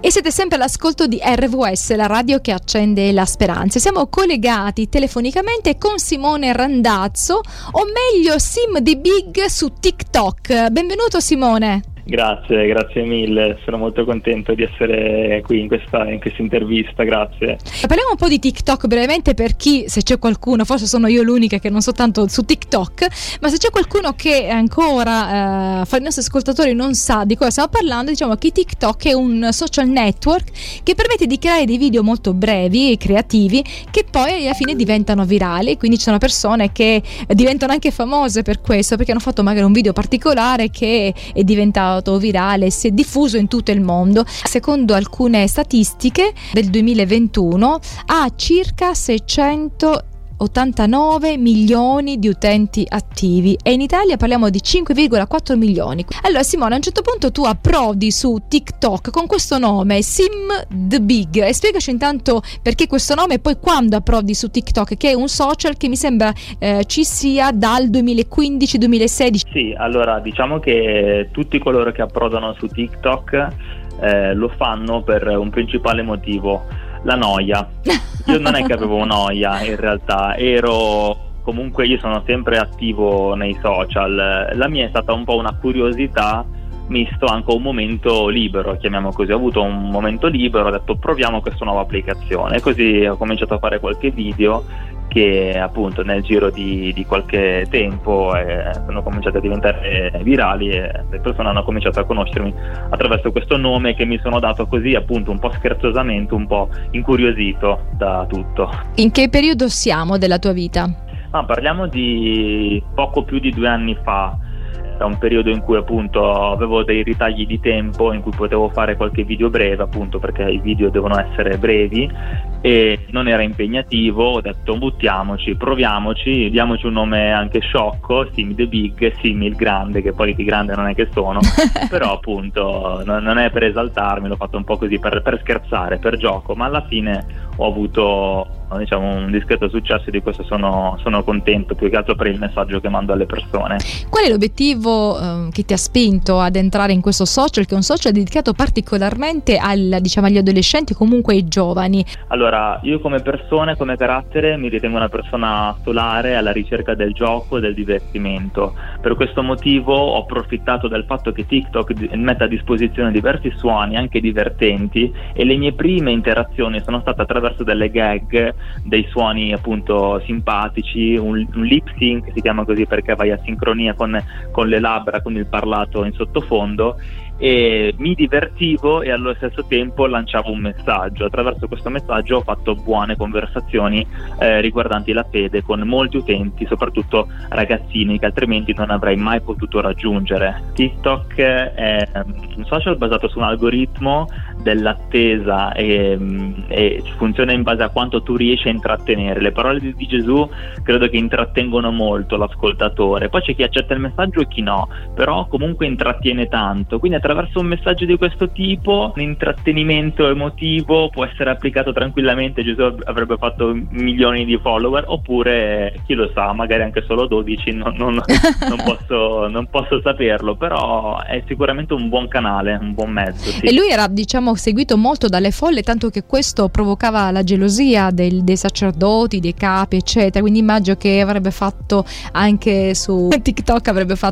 E siete sempre all'ascolto di RVS, la radio che accende la speranza. Siamo collegati telefonicamente con Simone Randazzo, o meglio Sim the Big su TikTok. Benvenuto Simone. Grazie mille, sono molto contento di essere qui in questa intervista, grazie. Parliamo un po' di TikTok brevemente, per chi, se c'è qualcuno, forse sono io l'unica che non so tanto su TikTok, ma se c'è qualcuno che ancora fra i nostri ascoltatori non sa di cosa stiamo parlando, diciamo che TikTok è un social network che permette di creare dei video molto brevi e creativi che poi alla fine diventano virali, quindi ci sono persone che diventano anche famose per questo, perché hanno fatto magari un video particolare che è diventato virale, si è diffuso in tutto il mondo. Secondo alcune statistiche del 2021 ha circa 689 milioni di utenti attivi e in Italia parliamo di 5,4 milioni. Allora Simone, a un certo punto tu approdi su TikTok con questo nome Sim the Big, e spiegaci intanto perché questo nome e poi quando approdi su TikTok, che è un social che mi sembra ci sia dal 2015-2016. Sì, allora diciamo che tutti coloro che approdano su TikTok lo fanno per un principale motivo: la noia. Io non è che avevo noia, in realtà comunque io sono sempre attivo nei social. La mia è stata un po' una curiosità misto anche un momento libero, chiamiamo così. Ho avuto un momento libero, ho detto proviamo questa nuova applicazione, e così ho cominciato a fare qualche video che appunto nel giro di qualche tempo sono cominciati a diventare virali e le persone hanno cominciato a conoscermi attraverso questo nome che mi sono dato così, appunto un po' scherzosamente, un po' incuriosito da tutto. In che periodo siamo della tua vita? Parliamo di poco più di 2 anni fa. Era un periodo in cui appunto avevo dei ritagli di tempo in cui potevo fare qualche video breve, appunto perché i video devono essere brevi, e non era impegnativo. Ho detto buttiamoci, proviamoci, diamoci un nome anche sciocco, Sim the Big, Sim il grande, che poi di grande non è che sono però appunto non è per esaltarmi, l'ho fatto un po' così per scherzare, per gioco, ma alla fine ho avuto diciamo un discreto successo e di questo sono contento, più che altro per il messaggio che mando alle persone. Qual è l'obiettivo che ti ha spinto ad entrare in questo social, che è un social dedicato particolarmente agli adolescenti, comunque ai giovani? Allora, io come persona, come carattere, mi ritengo una persona solare, alla ricerca del gioco e del divertimento. Per questo motivo ho approfittato del fatto che TikTok mette a disposizione diversi suoni anche divertenti, e le mie prime interazioni sono state attraverso delle gag, dei suoni appunto simpatici, un lip sync si chiama così perché vai a sincronia con le labbra, con il parlato in sottofondo, e mi divertivo e allo stesso tempo lanciavo un messaggio. Attraverso questo messaggio ho fatto buone conversazioni riguardanti la fede con molti utenti, soprattutto ragazzini che altrimenti non avrei mai potuto raggiungere. TikTok è un social basato su un algoritmo dell'attesa e funziona in base a quanto tu riesci a intrattenere. Le parole di Gesù credo che intrattengono molto l'ascoltatore, poi c'è chi accetta il messaggio e chi no, però comunque intrattiene tanto, quindi attraverso un messaggio di questo tipo l'intrattenimento emotivo può essere applicato tranquillamente. Gesù avrebbe fatto milioni di follower, oppure chi lo sa, magari anche solo 12, non posso saperlo, però è sicuramente un buon canale, un buon mezzo, sì. E lui era seguito molto dalle folle, tanto che questo provocava la gelosia dei sacerdoti, dei capi eccetera, quindi immagino che avrebbe fatto anche su TikTok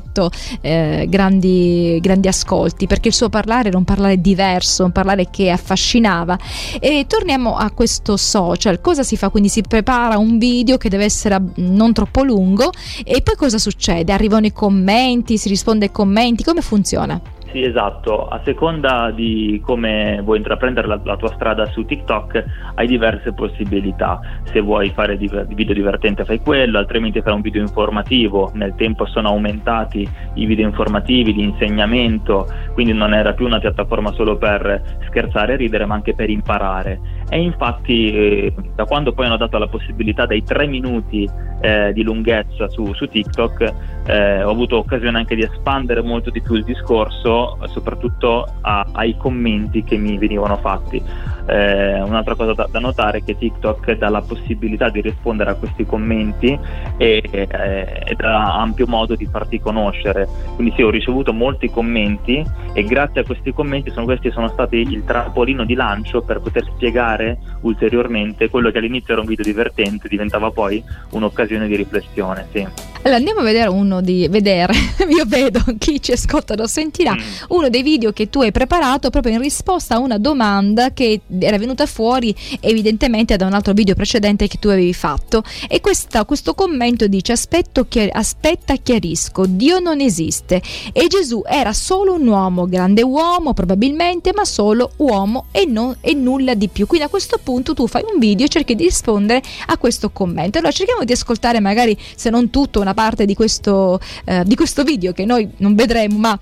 grandi ascolti, perché il suo parlare era un parlare diverso, un parlare che affascinava. E torniamo a questo social. Cosa si fa? Quindi si prepara un video che deve essere non troppo lungo, e poi cosa succede? Arrivano i commenti, si risponde ai commenti, come funziona? Sì, esatto, a seconda di come vuoi intraprendere la tua strada su TikTok hai diverse possibilità. Se vuoi fare video divertente fai quello, altrimenti fai un video informativo. Nel tempo sono aumentati i video informativi di insegnamento, quindi non era più una piattaforma solo per scherzare e ridere, ma anche per imparare. E infatti da quando poi hanno dato la possibilità dei 3 minuti di lunghezza su TikTok, ho avuto occasione anche di espandere molto di più il discorso, soprattutto ai commenti che mi venivano fatti. Un'altra cosa da notare è che TikTok dà la possibilità di rispondere a questi commenti e dà ampio modo di farti conoscere. Quindi sì, ho ricevuto molti commenti e grazie a questi commenti questi sono stati il trampolino di lancio per poter spiegare ulteriormente quello che all'inizio era un video divertente, diventava poi un'occasione di riflessione. Sì. Allora andiamo a vedere io vedo, chi ci ascolta lo sentirà, uno dei video che tu hai preparato proprio in risposta a una domanda che era venuta fuori evidentemente da un altro video precedente che tu avevi fatto, e questo commento dice: aspetta, chiarisco, Dio non esiste e Gesù era solo un uomo, grande uomo probabilmente, ma solo uomo e nulla di più. Quindi a questo punto tu fai un video e cerchi di rispondere a questo commento. Allora cerchiamo di ascoltare, magari se non tutto, una parte di questo video che noi non vedremo, ma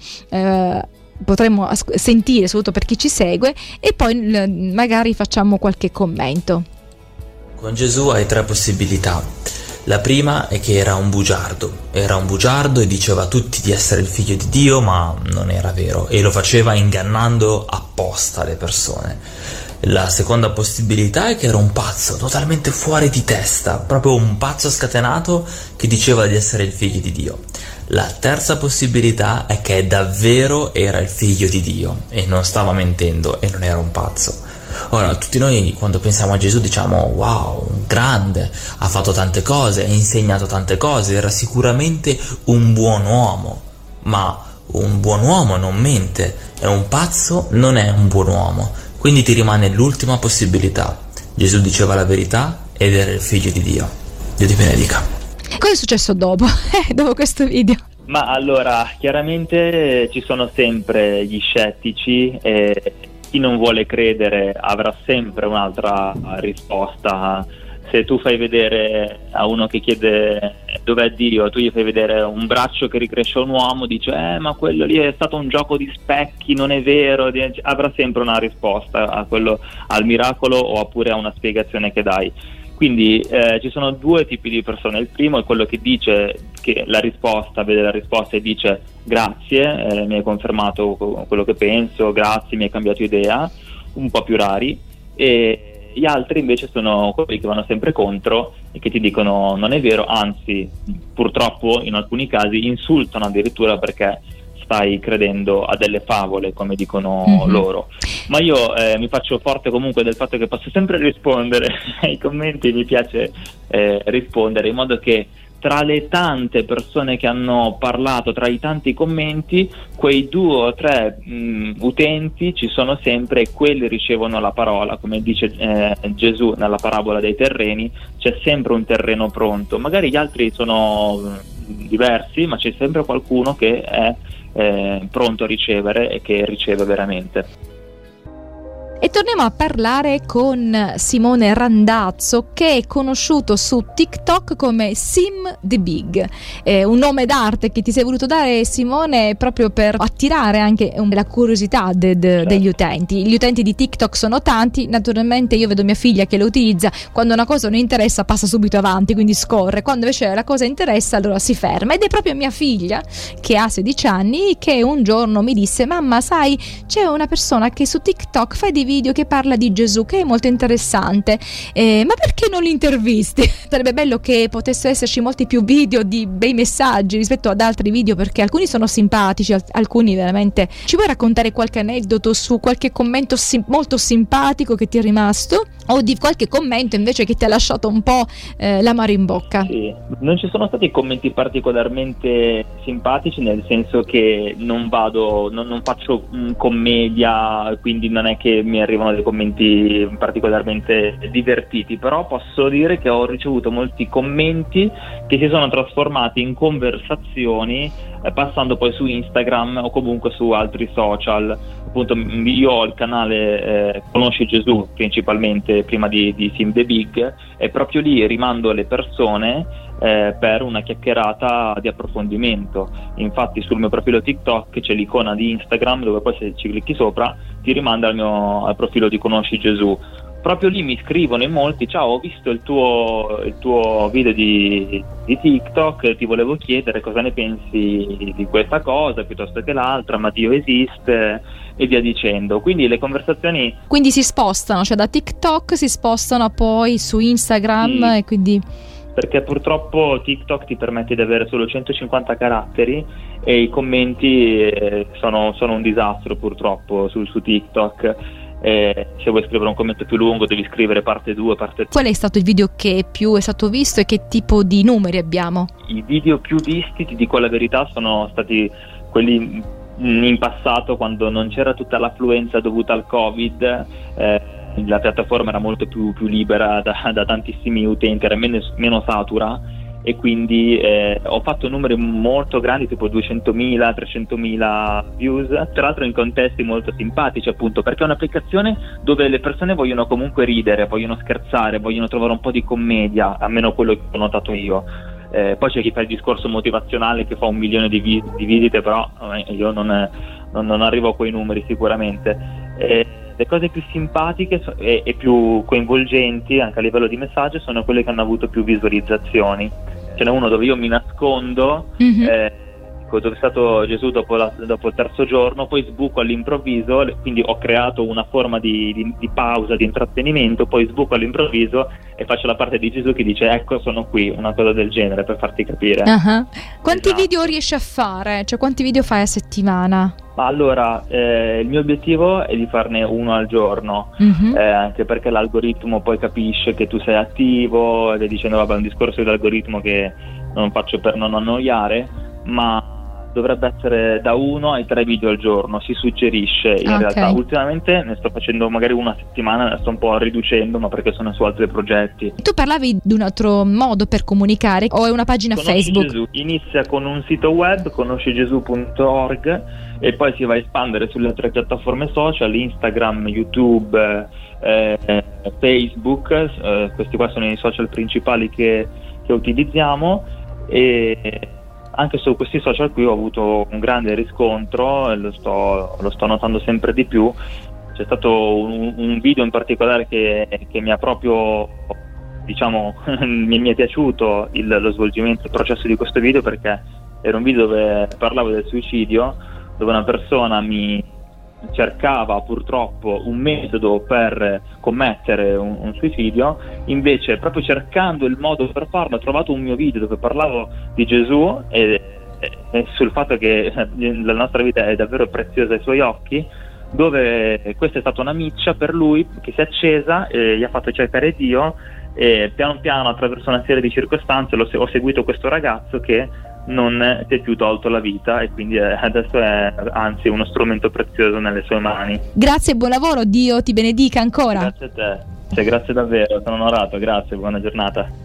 potremmo sentire, soprattutto per chi ci segue, e poi magari facciamo qualche commento. Con Gesù hai 3 possibilità. La prima è che era un bugiardo e diceva a tutti di essere il figlio di Dio, ma non era vero, e lo faceva ingannando apposta le persone. La seconda possibilità è che era un pazzo, totalmente fuori di testa, proprio un pazzo scatenato che diceva di essere il figlio di Dio. La terza possibilità è che davvero era il figlio di Dio e non stava mentendo e non era un pazzo. Ora, tutti noi quando pensiamo a Gesù diciamo: wow, grande, ha fatto tante cose, ha insegnato tante cose, era sicuramente un buon uomo. Ma un buon uomo non mente e un pazzo non è un buon uomo. Quindi ti rimane l'ultima possibilità. Gesù diceva la verità ed era il figlio di Dio. Dio ti benedica. Cosa è successo dopo questo video? Ma allora, chiaramente ci sono sempre gli scettici e chi non vuole credere avrà sempre un'altra risposta. Se tu fai vedere a uno che chiede dov'è Dio, tu gli fai vedere un braccio che ricresce a un uomo, dice ma quello lì è stato un gioco di specchi, non è vero, avrà sempre una risposta a quello, al miracolo oppure a una spiegazione che dai. Quindi ci sono 2 tipi di persone. Il primo è quello che dice che vede la risposta e dice grazie, mi hai confermato quello che penso, grazie, mi hai cambiato idea, un po' più rari. E gli altri invece sono quelli che vanno sempre contro e che ti dicono non è vero, anzi purtroppo in alcuni casi insultano addirittura perché stai credendo a delle favole, come dicono loro. Ma io mi faccio forte comunque del fatto che posso sempre rispondere ai commenti, mi piace rispondere, in modo che tra le tante persone che hanno parlato, tra i tanti commenti, quei 2 o 3 utenti ci sono sempre, e quelli ricevono la parola. Come dice Gesù nella parabola dei terreni, c'è sempre un terreno pronto. Magari gli altri sono diversi, ma c'è sempre qualcuno che è pronto a ricevere e che riceve veramente. E torniamo a parlare con Simone Randazzo, che è conosciuto su TikTok come Sim the Big, un nome d'arte che ti sei voluto dare, Simone, proprio per attirare anche la curiosità degli utenti. Gli utenti di TikTok sono tanti, naturalmente io vedo mia figlia che lo utilizza, quando una cosa non interessa passa subito avanti, quindi scorre, quando invece la cosa interessa allora si ferma, ed è proprio mia figlia che ha 16 anni che un giorno mi disse: mamma, sai, c'è una persona che su TikTok fa dei video che parla di Gesù, che è molto interessante, ma perché non li intervisti? Sarebbe bello che potessero esserci molti più video di bei messaggi rispetto ad altri video, perché alcuni sono simpatici, alcuni veramente. Ci vuoi raccontare qualche aneddoto su qualche commento molto simpatico che ti è rimasto, o di qualche commento invece che ti ha lasciato un po' l'amaro in bocca? Sì, non ci sono stati commenti particolarmente simpatici, nel senso che non faccio commedia, quindi non è che mi arrivano dei commenti particolarmente divertiti, però posso dire che ho ricevuto molti commenti che si sono trasformati in conversazioni, passando poi su Instagram o comunque su altri social. Appunto, io ho il canale Conosci Gesù principalmente, prima di Sim the Big, e proprio lì rimando le persone per una chiacchierata di approfondimento. Infatti sul mio profilo TikTok c'è l'icona di Instagram, dove poi se ci clicchi sopra ti rimanda al profilo di Conosci Gesù. proprio lì mi scrivono in molti: ciao, ho visto il tuo video di TikTok, ti volevo chiedere cosa ne pensi di questa cosa piuttosto che l'altra, ma Dio esiste, e via dicendo. Quindi le conversazioni Quindi si spostano, cioè da TikTok si spostano poi su Instagram, sì, e quindi... perché purtroppo TikTok ti permette di avere solo 150 caratteri e i commenti sono un disastro purtroppo su TikTok. Se vuoi scrivere un commento più lungo devi scrivere parte 2, parte 3. Qual è stato il video che più è stato visto e che tipo di numeri abbiamo? I video più visti, ti dico la verità, sono stati quelli in passato, quando non c'era tutta l'affluenza dovuta al Covid. La piattaforma era molto più libera da tantissimi utenti, era meno satura, e quindi ho fatto numeri molto grandi, tipo 200.000, 300.000 views, tra l'altro in contesti molto simpatici, appunto perché è un'applicazione dove le persone vogliono comunque ridere, vogliono scherzare, vogliono trovare un po' di commedia, almeno quello che ho notato io. Poi c'è chi fa il discorso motivazionale che fa 1 milione di visite, però io non arrivo a quei numeri sicuramente. Le cose più simpatiche e più coinvolgenti anche a livello di messaggio sono quelle che hanno avuto più visualizzazioni. Ce n'è uno dove io mi nascondo, dove è stato Gesù dopo il terzo giorno, poi sbuco all'improvviso, quindi ho creato una forma di pausa, di intrattenimento, poi sbuco all'improvviso e faccio la parte di Gesù che dice: ecco, sono qui, una cosa del genere, per farti capire. Quanti video riesci a fare? Cioè, quanti video fai a settimana? Ma allora, il mio obiettivo è di farne uno al giorno, anche perché l'algoritmo poi capisce che tu sei attivo, e dicendo vabbè, è un discorso dell'algoritmo che non faccio per non annoiare, ma dovrebbe essere da 1 ai 3 video al giorno, si suggerisce. In realtà ultimamente ne sto facendo magari una settimana, ne sto un po' riducendo, ma perché sono su altri progetti. Tu parlavi di un altro modo per comunicare, o è una pagina Facebook? Gesù inizia con un sito web, conoscigesù.org, e poi si va a espandere sulle altre piattaforme social, Instagram, YouTube, Facebook. Questi qua sono i social principali che utilizziamo, e anche su questi social qui ho avuto un grande riscontro e lo sto notando sempre di più. C'è stato un video in particolare che mi ha proprio, diciamo, mi è piaciuto lo svolgimento, il processo di questo video, perché era un video dove parlavo del suicidio, dove una persona mi cercava purtroppo un metodo per commettere un suicidio. Invece, proprio cercando il modo per farlo, ho trovato un mio video dove parlavo di Gesù e sul fatto che la nostra vita è davvero preziosa ai suoi occhi, dove questa è stata una miccia per lui che si è accesa e gli ha fatto cercare Dio, e piano piano, attraverso una serie di circostanze, ho seguito questo ragazzo che non si è più tolto la vita, e quindi adesso è anzi uno strumento prezioso nelle sue mani. Grazie e buon lavoro, Dio ti benedica ancora. Grazie a te, grazie davvero, sono onorato, grazie, buona giornata.